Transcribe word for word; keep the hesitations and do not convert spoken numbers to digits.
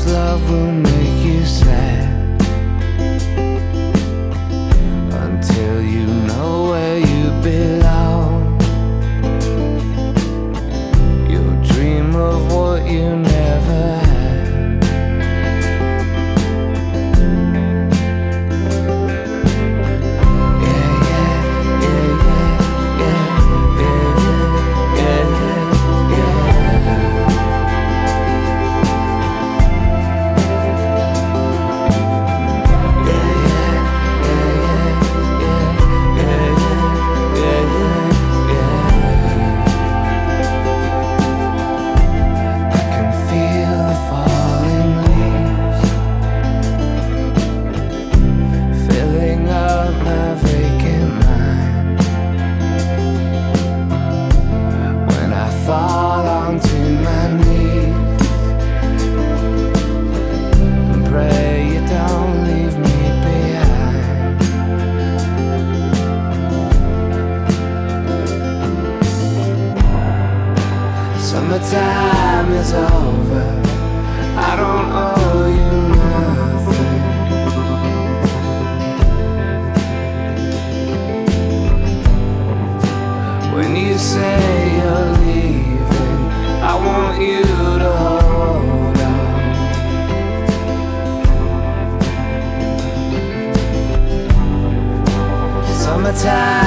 love will make you sad until you know where you belong. You'll dream of what you never had. Yeah, yeah, yeah, yeah, yeah, yeah, yeah, yeah. Fall onto my knees and pray you don't leave me behind. Summertime is over, I don't owe you nothing. When you say you're leaving, I want you to hold on. Summertime